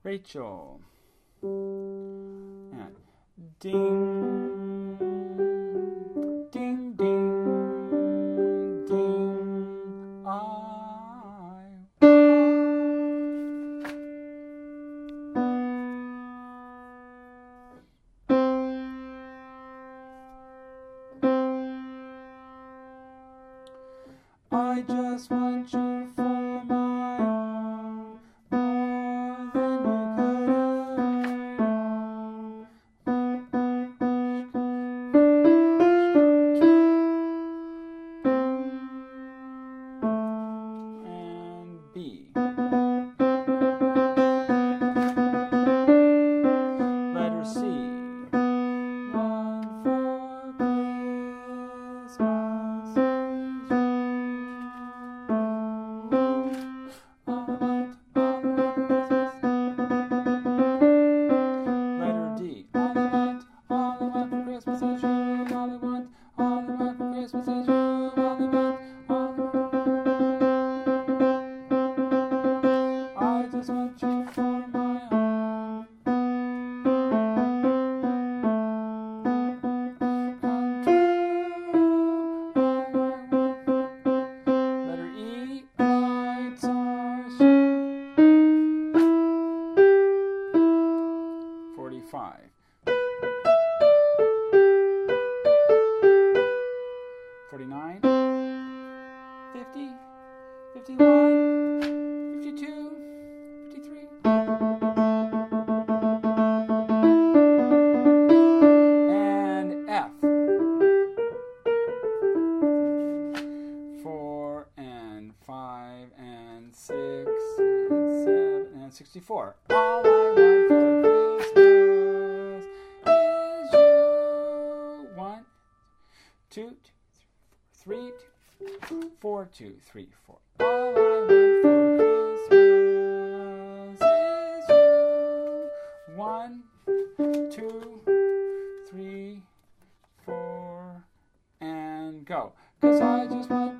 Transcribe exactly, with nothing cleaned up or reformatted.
Rachel. And ding, ding, ding, ding, I. I just want you for my own, more than you could ever know. And B. Letter C. One for Christmas is you. All I want, all I want for Christmas. Letter D. All I want, all I want for Christmas is you. All I want, all I want for Christmas is you. All I want, all I want. I just want you for my own. Come true, all I want. Letter E. Lights are forty-five. Forty-nine. Fifty. Fifty-one. Fifty-two. Fifty-three. And F. Four and five and six and seven and sixty-four. All I want for Christmas is you. One, two, three, two, four, two, three, four. All I want for Christmas is you. One, two, three, four, and go. 'Cause I just want